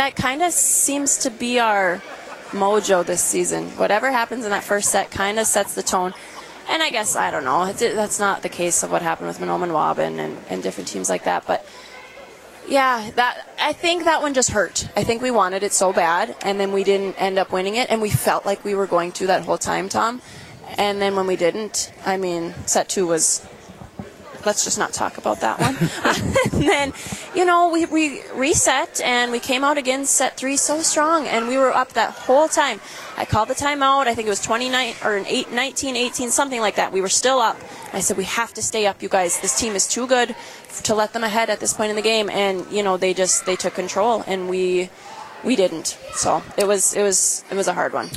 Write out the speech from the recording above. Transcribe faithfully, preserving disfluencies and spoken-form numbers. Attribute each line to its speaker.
Speaker 1: that kind of seems to be our mojo this season. Whatever happens in that first set kind of sets the tone. And I guess, I don't know, it's, that's not the case of what happened with Mahnomen Waubun and, and different teams like that. But, yeah, that I think that one just hurt. I think we wanted it so bad, and then we didn't end up winning it, and we felt like we were going to that whole time, Tom. And then when we didn't, I mean, set two was, let's just not talk about that one. And then, you know, we, we reset, and we came out again set three so strong, and we were up that whole time. I called the timeout. I think it was twenty-nine or an eight, nineteen, eighteen, something like that. We were still up. I said, we have to stay up, you guys. This team is too good to let them ahead at this point in the game. And, you know, they just, they took control, and we, we didn't. So it was, it was, it was a hard one.